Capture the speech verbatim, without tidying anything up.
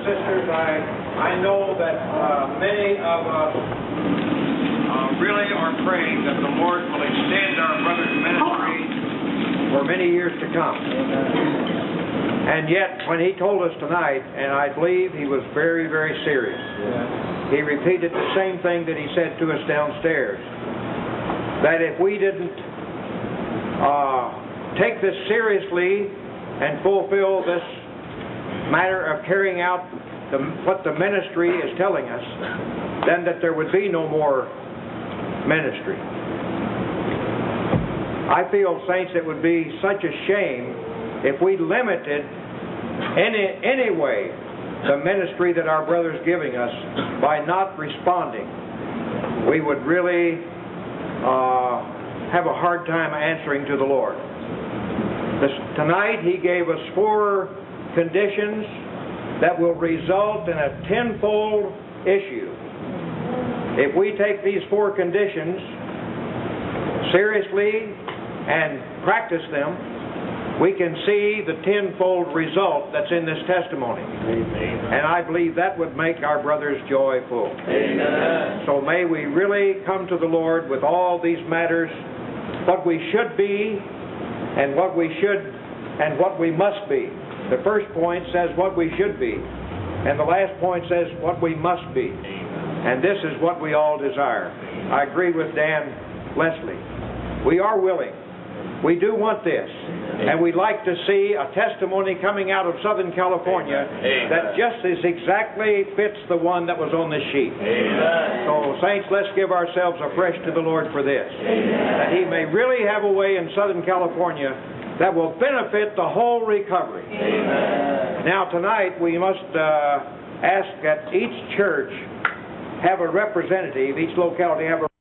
sisters, I, I know that uh, many of us uh, really are praying that the Lord will extend our brother's ministry for many years to come. And yet, when he told us tonight, and I believe he was very, very serious, he repeated the same thing that he said to us downstairs, that if we didn't uh, take this seriously and fulfill this matter of carrying out the, what the ministry is telling us, then that there would be no more ministry. I feel, saints, it would be such a shame if we limited any, any way the ministry that our brother's giving us by not responding. We would really uh, have a hard time answering to the Lord. This, tonight he gave us four conditions that will result in a tenfold issue. If we take these four conditions seriously and practice them, we can see the tenfold result that's in this testimony. Amen. And I believe that would make our brother's joy full. Amen. So may we really come to the Lord with all these matters, what we should be and what we should and what we must be. The first point says what we should be, and the last point says what we must be. And this is what we all desire. I agree with Dan Leslie. We are willing. We do want this. And we'd like to see a testimony coming out of Southern California Amen. That just as exactly fits the one that was on this sheet. Amen. So, saints, let's give ourselves afresh to the Lord for this. Amen. That He may really have a way in Southern California that will benefit the whole recovery. Amen. Now, tonight, we must uh, ask that each church have a representative, each locality have a